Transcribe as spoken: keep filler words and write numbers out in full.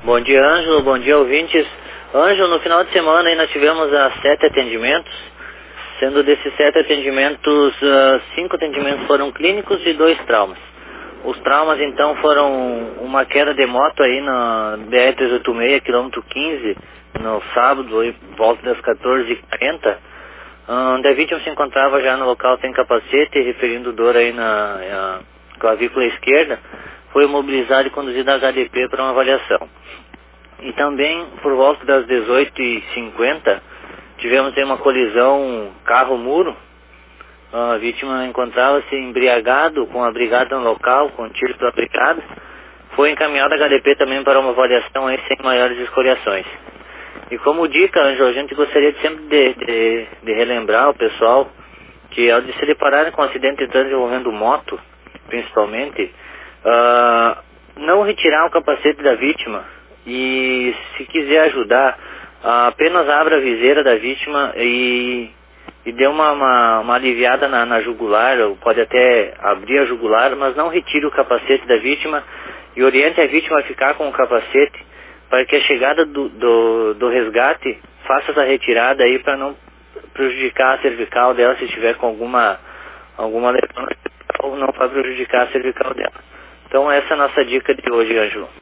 Bom dia, Ângelo. Bom dia, ouvintes. Ângelo, no final de semana aí nós tivemos uh, sete atendimentos. Sendo desses sete atendimentos, uh, cinco atendimentos foram clínicos e dois traumas. Os traumas, então, foram uma queda de moto aí na B R trezentos e oitenta e seis, quilômetro quinze, no sábado, aí, volta das quatorze e quarenta, onde a vítima se encontrava já no local sem capacete, referindo dor aí na, na clavícula esquerda. Foi imobilizado e conduzido a H D P para uma avaliação. E também, por volta das dezoito e cinquenta, tivemos aí uma colisão carro-muro. A vítima encontrava-se embriagado com a brigada no local, com tiro pela brigada. Foi encaminhado a H D P também para uma avaliação aí sem maiores escoriações. E como dica, Ângelo, a gente gostaria de sempre de, de, de relembrar o pessoal que ao de se depararem com um acidente de trânsito envolvendo moto, principalmente, uh, não retirar o capacete da vítima e, se quiser ajudar, uh, apenas abra a viseira da vítima e, e dê uma, uma, uma aliviada na, na jugular, ou pode até abrir a jugular, mas não retire o capacete da vítima e oriente a vítima a ficar com o capacete para que a chegada do, do, do resgate faça essa retirada aí para não prejudicar a cervical dela se estiver com alguma, alguma lesão, ou não para prejudicar a cervical dela. Então essa é a nossa dica de hoje, Ângelo.